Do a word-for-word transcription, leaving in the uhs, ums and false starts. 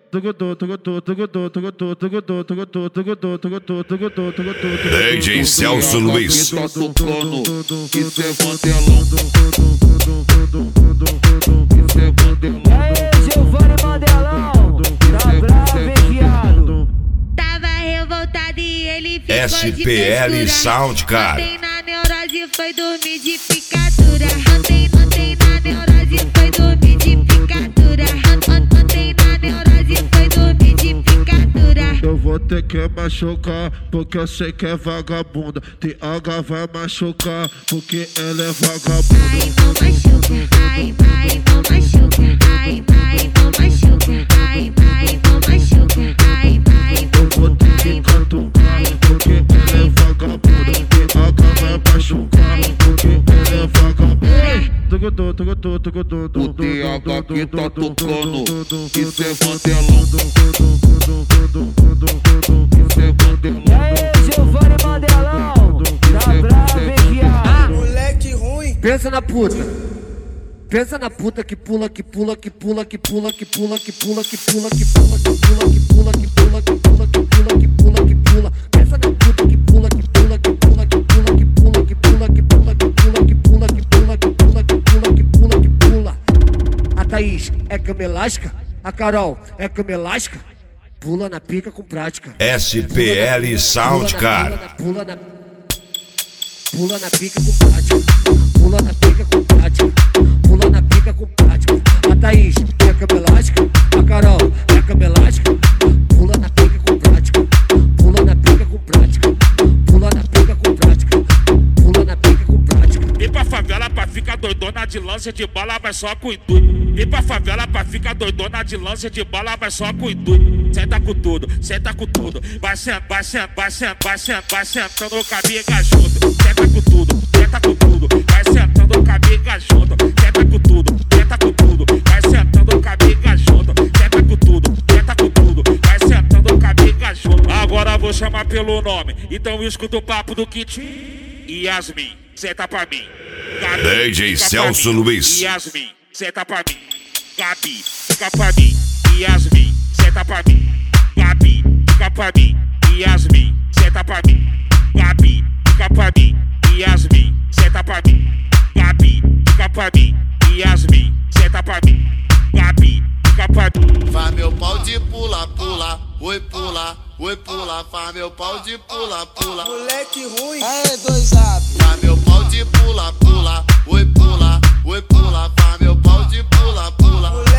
D J Celso Luiz. Tá tocando, isso é Mandelão. Isso é Mandelão. Aê, Giovanni Mandelão, tá bravo, hein, viado? Tava revoltado e ele ficou S de P L textura. Sound, cara. Ontem na neurose foi dormir de picadura. Ontem, ontem na neurose foi dormir de picadura. Ontem na neurose foi dormir de picadura. Eu vou ter que machucar, porque eu sei que é vagabunda. T H vai machucar, porque ela é vagabunda. Ai, não machuca, ai, ai, não machuca, ai, ai, não machuca, ai, ai, não machuca, ai, ai, Eu vou ter que catucar, porque ela é vagabunda. T H vai machucar, porque ela é vagabunda. O T H que tá tocando, isso é Mandelão. Isso é Mandelão. Aê, Giovanni Mandelão, tá bravo, hein, viado? Moleque ruim. Pensa na puta. Pensa na puta que pula, que pula, que pula, que pula, que pula, que pula, que pula, que pula, que pula, que pula, que pula, que pula, que pula, que pula, que pula. Pensa na puta que pula, que pula, que pula, que pula, que pula, que pula, que pula, que pula, que pula, que pula, que pula, que pula, que pula, que pula. A Thaís é cama elástica, a Carol é cama elástica. Pula na pica com prática. S P L Sound, cara. Pula na Pula na pica com prática. Pula na pica com prática. Pula na pica com prática. A Thaís é cama elástica, a Carol é cama elástica. Pula na pica com prática. Pula na pica com prática. Pula na pica com prática. Pula na pica com prática. Vem pra favela pra ficar doidona de lança de bala, mas só com intuito. Vem pra favela pra ficar doidona de lança de bala, mas só com intuito. Senta com tudo, senta com tudo. Vai sentando, vai sentando, vai sentando, vai sentando, vai sentando o cabiga junto. Senta com tudo, senta com tudo. Vai sentando o cabiga junto. Senta com tudo, senta com tudo. Vai sentando o cabiga junto. Senta com tudo, senta com tudo. Vai sentando o cabiga junto. Agora vou chamar pelo nome, então escuta o papo do Kit. Yasmin, senta pra mim. Gabi, D J Celso Luiz. Yasmin, senta pra mim. Gabi, fica pra mim. Yasmin, senta pra mim. Gabi, fica pra mim. Yasmin, senta pra mim. Gabi, fica pra mim. Yasmin, senta pra mim. Gabi, fica pra mim. Yasmin, senta pra mim. Gabi, fica pra mim. Faz meu pau de pula, pula, oi pula, oi pula, faz meu pau de pula, pula. Moleque ruim. Aê, dois ab. Faz meu pau de pula, pula, oi pula, oi pula, faz meu pau de pula, pula.